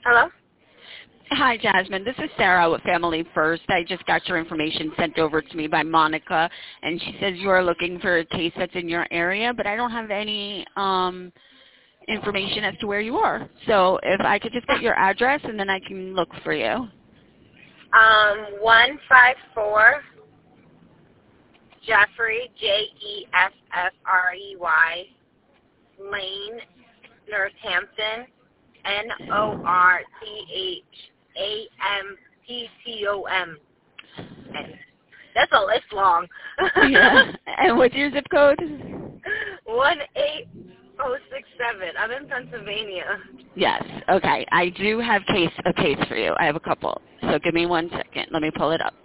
Hello? Hi, Jasmine. This is Sarah with Family First. I just got your information sent over to me by Monica, and she says you are looking for a case that's in your area, but I don't have any information as to where you are. So if I could just get your address, and then I can look for you. 154 Jeffrey, Jeffrey Lane, Northampton, Northampton. It's long. Yeah. And what's your zip code? 18067. I'm in Pennsylvania. Yes. Okay. I do have a case for you. I have a couple. So give me 1 second. Let me pull it up.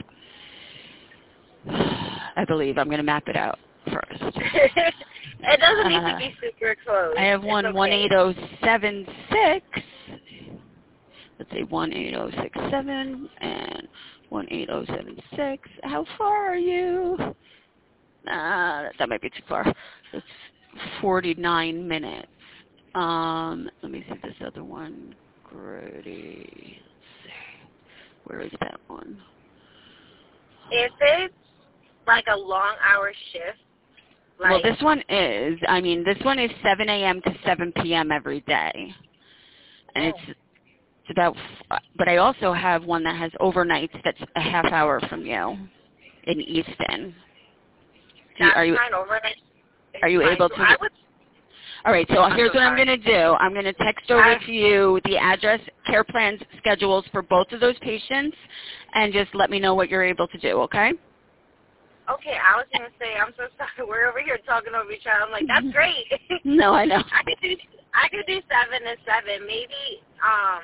I believe I'm going to map it out first. It doesn't need to be super close. I have one okay. 18076. Let's say 18067 and 18076. How far are you? That might be too far. It's 49 minutes. Let me see this other one. Grady. Let's see. Where is that one? If it's like a long hour shift, well, this one is 7 a.m. to 7 p.m. every day. And it's about, but I also have one that has overnights that's a half hour from you in Easton. Are you able to? All right, so here's what I'm going to do. I'm going to text over to you the address, care plans, schedules for both of those patients, and just let me know what you're able to do, okay? Okay, I was going to say, I'm so sorry. We're over here talking over each other. I'm like, that's great. No, I know. I could do 7 to 7. Maybe, All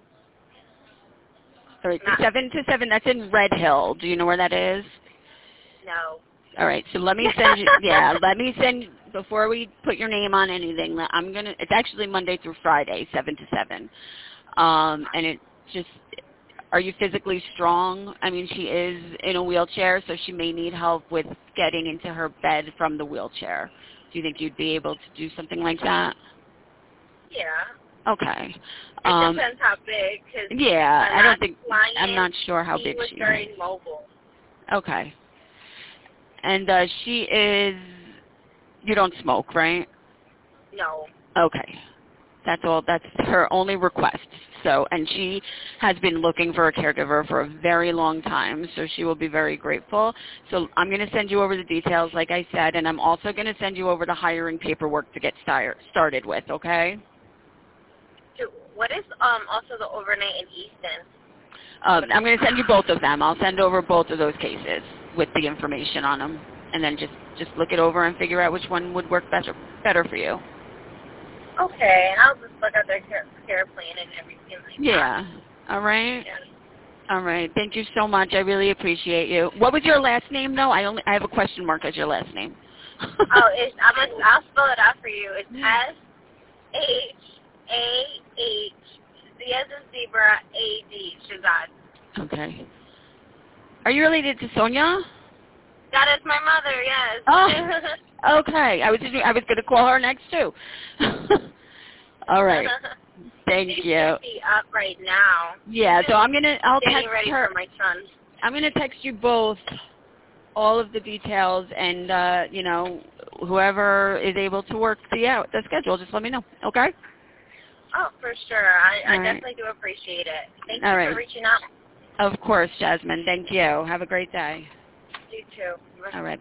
right, so 7 to 7, that's in Red Hill. Do you know where that is? No. All right, so let me send you, before we put your name on anything, it's actually Monday through Friday, 7 to 7. And it just, are you physically strong? I mean, she is in a wheelchair, so she may need help with getting into her bed from the wheelchair. Do you think you'd be able to do something like that? Yeah. Okay. It depends how big. Cause yeah, I'm not sure how big she is. She was very mobile. Okay. And she is, you don't smoke, right? No. Okay. That's all. That's her only request. So, and she has been looking for a caregiver for a very long time, so she will be very grateful. So I'm going to send you over the details, like I said, and I'm also going to send you over the hiring paperwork to get started with, okay? So what is also the overnight in Easton? I'm going to send you both of them. I'll send over both of those cases with the information on them, and then just look it over and figure out which one would work better for you. Okay, and I'll just look at their care plan and everything like that. Yeah. All right. Yeah. All right. Thank you so much. I really appreciate you. What was your last name, though? I have a question mark as your last name. I'll spell it out for you. It's SHAH, Z as in zebra, AD, Shazad. Okay. Are you related to Sonia? That is my mother, yes. Oh, okay. I was going to call her next too. All right. Thank you. She should be up right now. Yeah. So I'll text ready her. For my son. I'm going to text you both all of the details, and whoever is able to work the schedule, just let me know. Okay. Oh, for sure. I definitely do appreciate it. Thank you for reaching out. Of course, Jasmine. Thank you. Have a great day. You too. All right.